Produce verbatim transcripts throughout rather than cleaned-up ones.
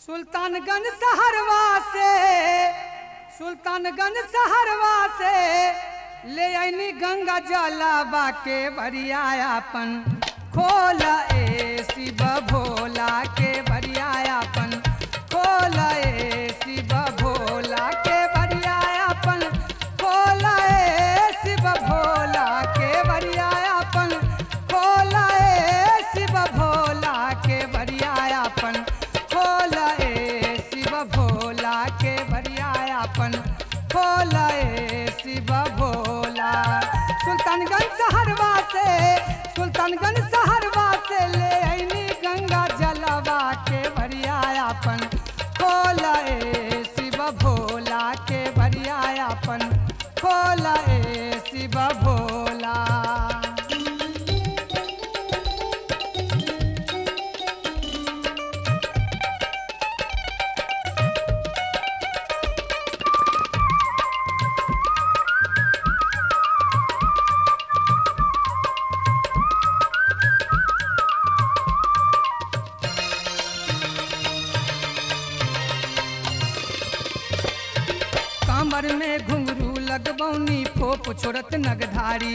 सुल्तानगंज शहरवा से सुल्तानगंज शहरवा से ले आईनी गंगा जलावा के बरियापन खोल ए शिव भोला के बरियापन खोल ए शिव भोला के बरियापन खोल ए शिव भोला के बरियापन खोल ए शिव भोला के बरियापन खोल ए शिव भोला के बरियापन खोल ए शिव भोला। सुल्तानगंज शहरवा से सुल्तानगंज शहरवा से ले आईनी गंगा जलवा के बरियापन खोल ए शिव भोला के बरियापन खोल ए शिव भोला। कमर में घुंघरू लगबौनी फोप छोड़त नगधारी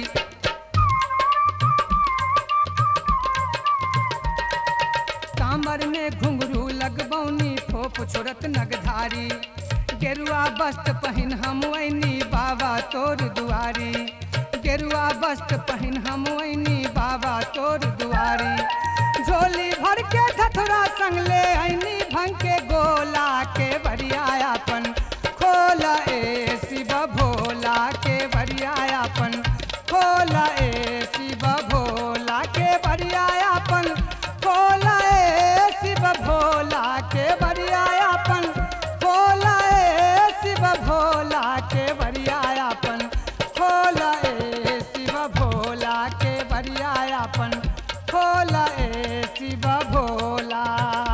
कमर में घुंघरू लगबौनी फोप छोड़त नगधारी गेरुआ वस्त्र पहिन हम ऐनी बाबा तोर दुआरी गेरुआ वस्त्र पहिन हम ऐनी बाबा तोर दुआरी झोली भर के धथुरा संग ले ऐनी भंग के गोला के बरियापन खोल ए शिव भोला के बरियापन खोल ए शिव भोला के बरियापन खोल ए शिव भोला के बरियापन खोल ए शिव भोला के बरियापन खोल ए शिव भोला के बरियापन खोल ए शिव भोला।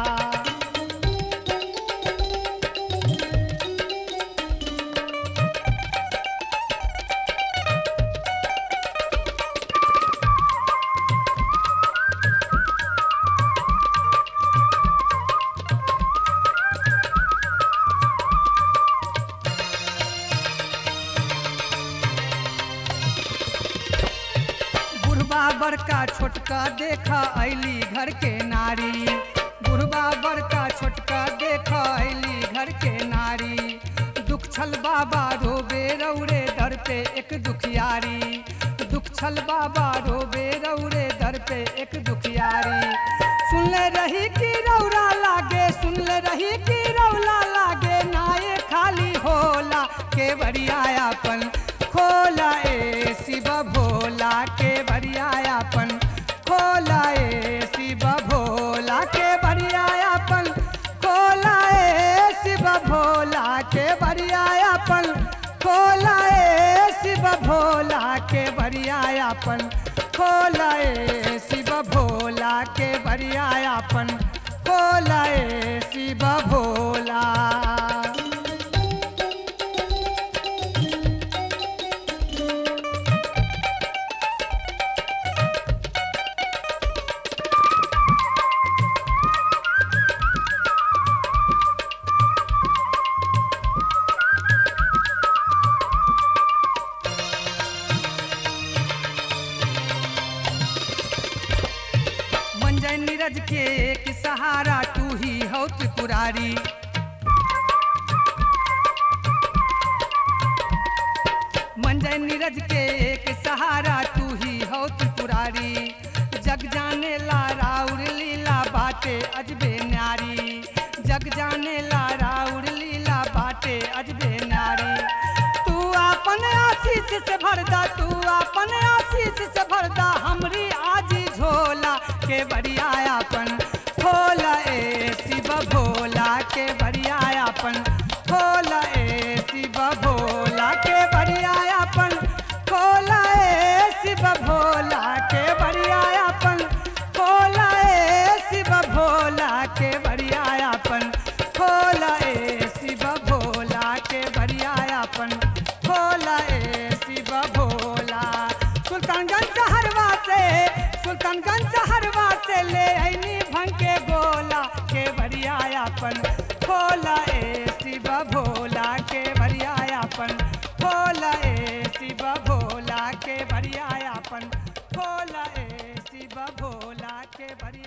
बड़का छोटका देखा ऐली घर के नारी बुढ़बा बड़का छोटका देखा ऐली घर के नारी दुख छल बाबा रोबे रौरे दर पे एक दुखियारी दुख छल बाबा रोबे रौरे दर पे एक दुखियारी सुनले रही कि रौरा लागे सुनले रही कि रौला लागे नाये खाली होला के बरियापन खोला ए शिव भोला के बरियापन खोला ए शिव भोला के बरियापन खोला ए शिव भोला के बरियापन खोला ए शिव भोला के बरियापन खोला ए शिव भोला के बरियापन खोला ए शिव भोला। नीरज के एक सहारा तू ही हो त्रिपुरारी मंजय नीरज के एक सहारा तू ही हो त्रिपुरारी जग जाने ला राउर लीला बाटे अजबे न्यारी जग जाने ला राउर लीला बाटे अजबे न्यारी तू अपन आशीष से भरदा तू अपन आशीष से भरदा हमरी आजी झोला के बरियापन खोल ए शिव भोला के बरियापन खोल ए शिव भोला के बरियापन खोल ए शिव भोला के बरियापन खोल ए शिव भोला के बरियापन खोल ए शिव भोला के बरियापन खोल ए शिव भोला। सुल्तानगंज शहरवा से सुल्तानगंज शहरवा से ले आईनी भंग के गोला के बरियापन खोला ए शिव भोला के बरियापन खोला ए शिव भोला के बरियापन खोला ए शिव भोला के बरिया